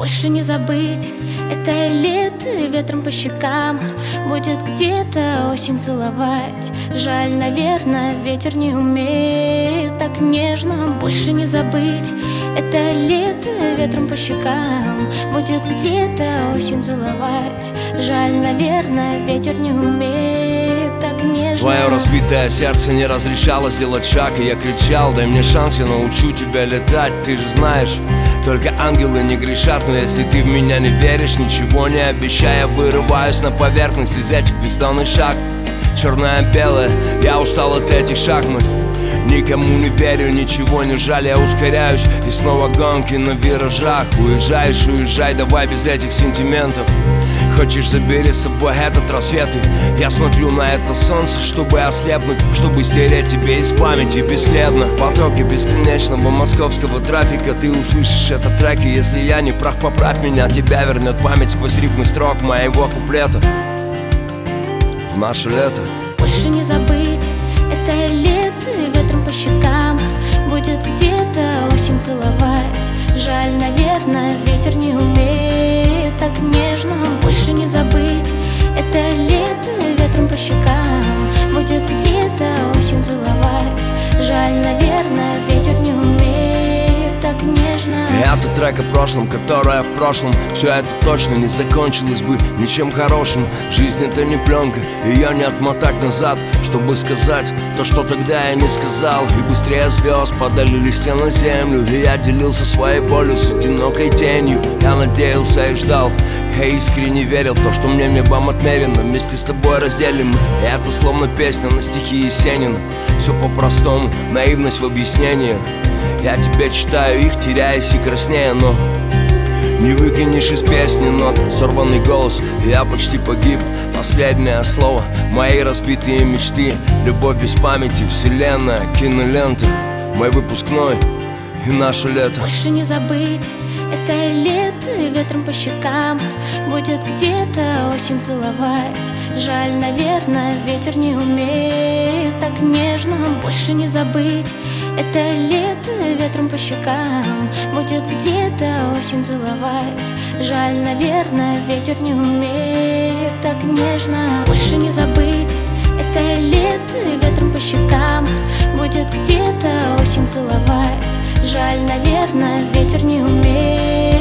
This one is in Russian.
больше не забыть. Это лето ветром по щекам, будет где-то осень целовать. Жаль, наверное, ветер не умеет так нежно, больше не забыть. Это лето ветром по щекам, будет где-то осень целовать. Жаль, наверное, ветер не умеет так нежно. Твое разбитое сердце не разрешало сделать шаг, и я кричал: дай мне шанс, я научу тебя летать. Ты же знаешь, только ангелы не грешат. Но если ты в меня не веришь, ничего не обещая, вырываюсь на поверхность из этих бездонных шахт. Черное-белое, я устал от этих шахмат. Никому не верю, ничего не жаль, я ускоряюсь. И снова гонки на виражах. Уезжаешь, уезжай, давай без этих сентиментов. Хочешь, забери с собой этот рассвет. И я смотрю на это солнце, чтобы ослепнуть, чтобы стереть тебе из памяти бесследно. Потоки бесконечного московского трафика. Ты услышишь этот трек, и если я не прав, поправь меня. Тебя вернет память сквозь рифмы строк моего куплета в наше лето. Больше не забыть, это лето ветром по щекам, будет где-то осень целовать. Жаль, наверное, ветер не умеет так нежно. Больше не забыть, это лето ветром по щекам, будет где-то осень целовать. Жаль, наверное, ветер не умеет так нежно. Это трек о прошлом, которое в прошлом. Все это точно не закончилось бы ничем хорошим. Жизнь это не пленка, ее не отмотать назад, чтобы сказать то, что тогда я не сказал. И быстрее звезд падали листья на землю, и я делился своей болью с одинокой тенью. Я надеялся и ждал, я искренне верил в то, что мне небом отмерено. Вместе с тобой разделим мы, и это словно песня на стихи Есенина. Все по-простому, наивность в объяснениях. Я тебе читаю их, теряясь и краснея, но не выкинешь из песни нот. Сорванный голос, я почти погиб. Последнее слово, мои разбитые мечты. Любовь без памяти, вселенная, кинолента. Мой выпускной и наше лето. Больше не забыть, это лето ветром по щекам, будет где-то осень целовать. Жаль, наверное, ветер не умеет так нежно. Больше не забыть, это лето ветром по щекам, будет где-то осень целовать. Жаль, наверное, ветер не умеет так нежно. Больше не забыть, это лето ветром по щекам, будет где-то осень целовать. Жаль, наверное, ветер не умеет